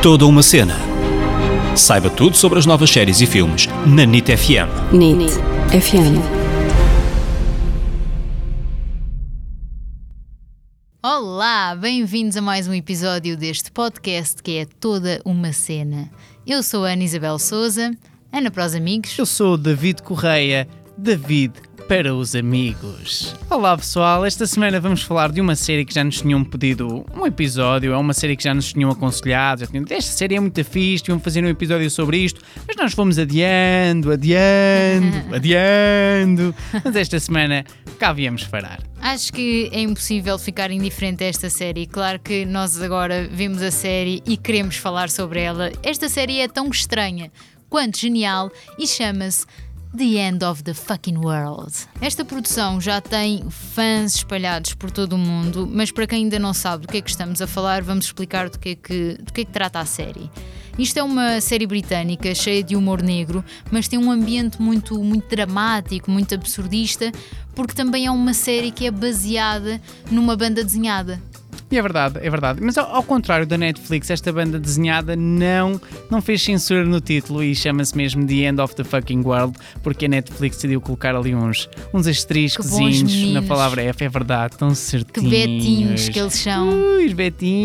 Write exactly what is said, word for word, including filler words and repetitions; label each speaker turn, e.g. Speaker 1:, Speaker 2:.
Speaker 1: Toda uma cena. Saiba tudo sobre as novas séries e filmes na N I T F M.
Speaker 2: N I T F M.
Speaker 3: Olá, bem-vindos a mais um episódio deste podcast que é Toda uma Cena. Eu sou a Ana Isabel Souza, Ana para os amigos.
Speaker 4: Eu sou o David Correia, David para os amigos. Olá pessoal, esta semana vamos falar de uma série que já nos tinham pedido um episódio, é uma série que já nos tinham aconselhado, já tinham dito, esta série é muito fixe, iam fazer um episódio sobre isto, mas nós fomos adiando, adiando, adiando, mas esta semana cá viemos parar.
Speaker 3: Acho que é impossível ficar indiferente a esta série. Claro que nós agora vimos a série e queremos falar sobre ela. Esta série é tão estranha quanto genial e chama-se The End of the Fucking World. Esta produção já tem fãs espalhados por todo o mundo, mas para quem ainda não sabe do que é que estamos a falar, vamos explicar do que é que, do que é que trata a série. Isto é uma série britânica cheia de humor negro, mas tem um ambiente muito, muito dramático, muito absurdista, porque também é uma série que é baseada numa banda desenhada.
Speaker 4: E é verdade, é verdade. Mas ao, ao contrário da Netflix, esta banda desenhada não, não fez censura no título e chama-se mesmo The End of the Fucking World, porque a Netflix decidiu colocar ali uns, uns asteriscozinhos na palavra F, é verdade, tão certinhos.
Speaker 3: Que betinhos que eles são.
Speaker 4: Ui, os betinhos.